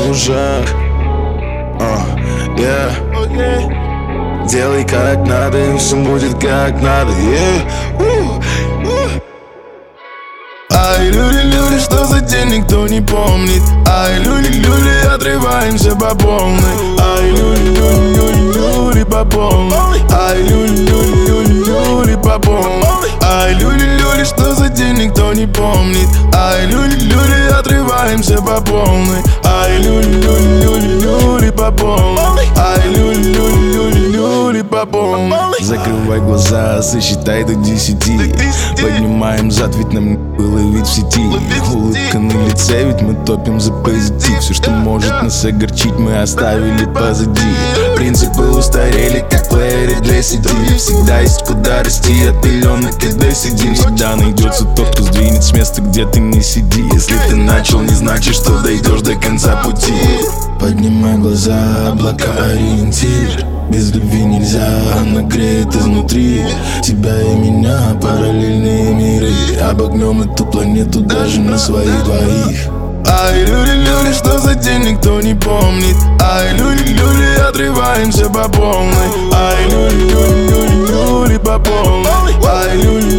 лужах. Делай как надо, и все будет как надо. Ай, люди, что за день никто не помнит. Ай, люди, отрываемся по полной. Ай, люди, по полной. Ай, люди, по полной. Ай, люди, что за день никто не помнит. Ай, люди, отрываемся по полной. Ай, люди, по полной. Ай, люди, по полной. Закрывай глаза, сосчитай до 10. Поднимаем зад, ведь нам не было ведь в сети. Улыбка на лице, ведь мы топим за позитив. Все, что может нас огорчить, мы оставили позади. Принципы устарели, как плееры для CD. Всегда есть куда расти от пеленок, когда сидим. Всегда найдется тот, кто сдвинет с места, где ты не сиди. Если ты начал, не значит, что дойдешь до конца пути. Поднимай глаза, облака ориентир. Без любви нельзя, она греет изнутри. Тебя и меня, параллельные миры. Обогнем эту планету даже на своих двоих. Ай, люди, что за день никто не помнит. Ай, люди, отрываемся по полной. Ай, люди, по полной. Ай,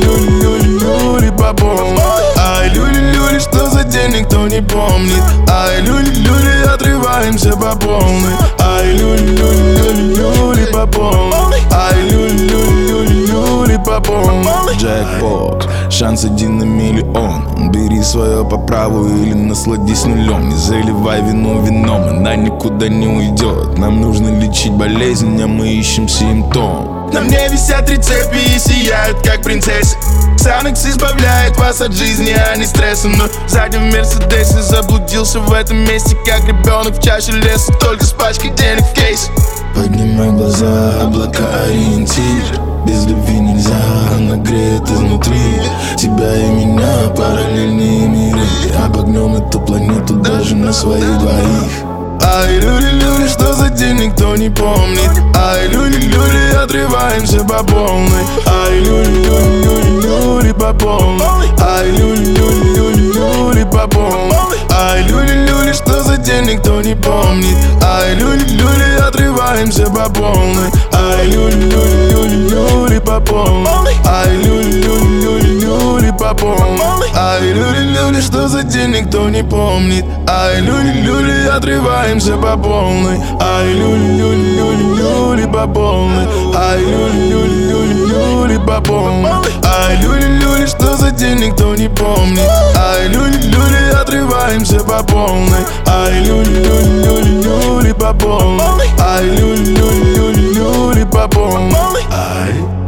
люди, по полной. Ай, люди, что за день никто не помнит. Ай, люди, отрываемся по полной. Ай, люди, по полной. Ай, люди, по полной. Джекпот, шанс 1 на миллион. Бери свое по праву или насладись нулем. Не заливай вину вином, она никуда не уйдет. Нам нужно лечить болезнь, а мы ищем симптом. На мне висят 3 цепи и сияют, как принцессы. Санекс избавляет вас от жизни, а не стресса. Но сзади в Мерседесе заблудился в этом месте, как ребенок в чаще леса, только с пачкой денег в кейсе. Поднимай глаза, облака ориентир. Без любви нельзя, она греет изнутри. Тебя и меня, параллельные миры. Обогнем эту планету даже на своих двоих. Ай, люди, что за день никто не помнит. Ай, люди, отрываемся по полной. Ай, люди, по полной.Ай, люди, по полной. Ай, люди, что за день никто не помнит. Ай, люди, отрываемся по полной. Ай, люди, по полной. Ай, люди, по полной. Ай, люди, что за день никто не помнит. Ай, люди, отрываемся по полной. Ай, люди, по полной. Ай, люди, по полной. Ай, люди, что за день никто не помнит. Ай, люди, отрываемся по полной. Ай, люди, по полной. Ай, люди, по полной. Ай.